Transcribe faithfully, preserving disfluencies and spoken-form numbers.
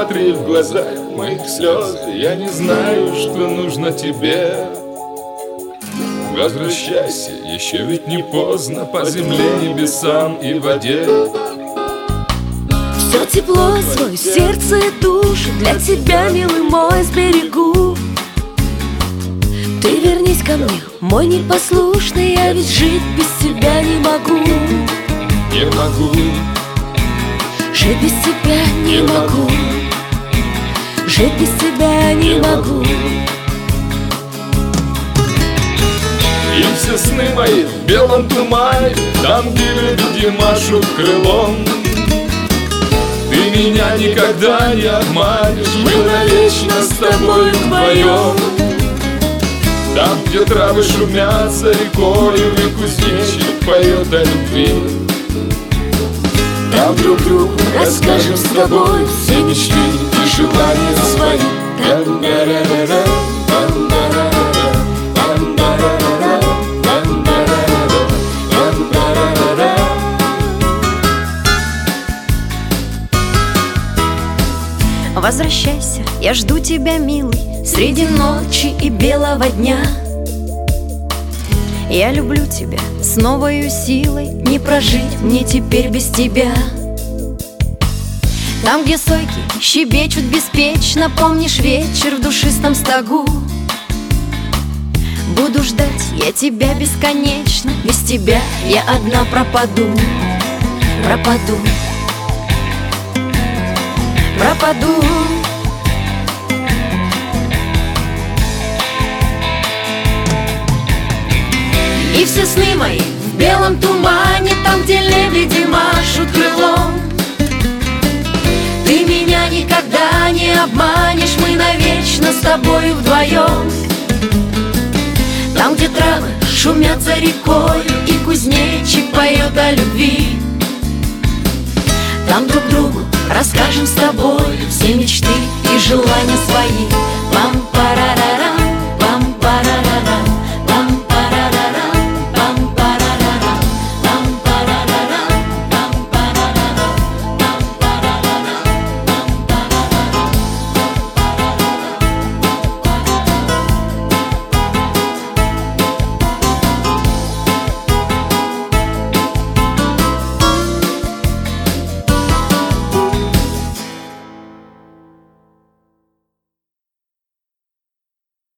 Посмотри в глазах моих слез, я не знаю, что нужно тебе. Возвращайся, еще ведь не поздно, по земле, небесам и воде. Все тепло свое сердце и душу для тебя, милый мой, сберегу. Ты вернись ко мне, мой непослушный, я ведь жить без тебя не могу. Не могу. Жить без тебя не, не могу. Жить без тебя не, не могу. могу. И все сны мои в белом тумане, там, где люди машут крылом. Ты меня никогда не обманешь, мы навечно с тобою вдвоем. Там, где травы шумятся рекою, и кузнечик поет о любви. Там друг другу расскажем с тобой все мечты и желания свои. Возвращайся, я жду тебя, милый, среди ночи и белого дня. Я люблю тебя с новою силой, не прожить мне теперь без тебя. Там, где сойки щебечут беспечно, помнишь вечер в душистом стогу. Буду ждать я тебя бесконечно, без тебя я одна пропаду. Пропаду. Пропаду. И все сны мои в белом тумане, там, где лебеди машут крылом. Ты меня никогда не обманешь, мы навечно с тобою вдвоем. Там, где травы шумятся рекой, и кузнечик поет о любви. Там друг другу расскажем с тобой все мечты и желания свои.